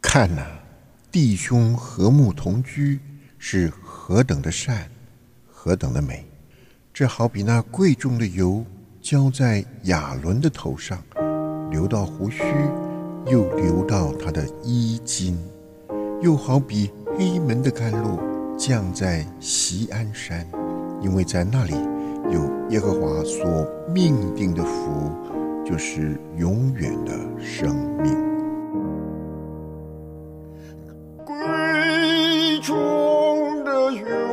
看哪，弟兄和睦同居，是何等的善，何等的美！这好比那贵重的油浇在亚伦的头上，流到胡须，又流到他的衣襟；又好比黑门的甘露降在锡安山，因为在那里有耶和华所命定的福，就是永远的生命。 贵重的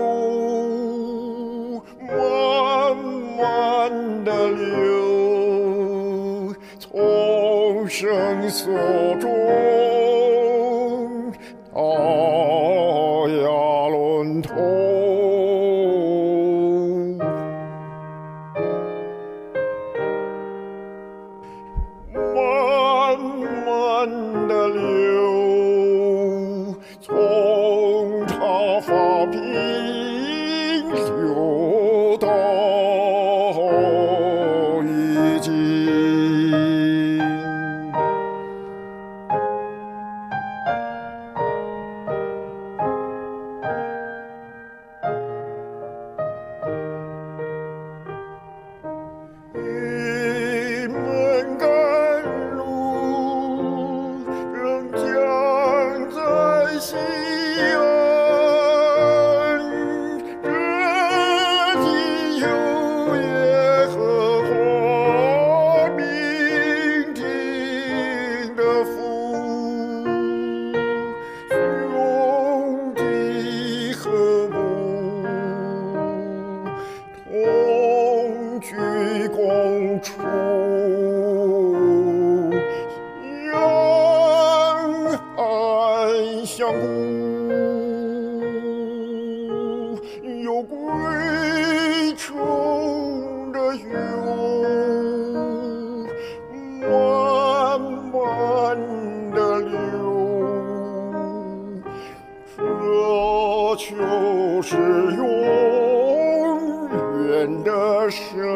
油慢慢地流，从绳索中到亚伦头，慢慢地流，从他发鬓流到衣襟。一门甘露仍降在西安，这地有耶和华命定的福，兄弟和睦，同居共处，相爱相顾，有贵重的油慢慢地流，这就是永远的生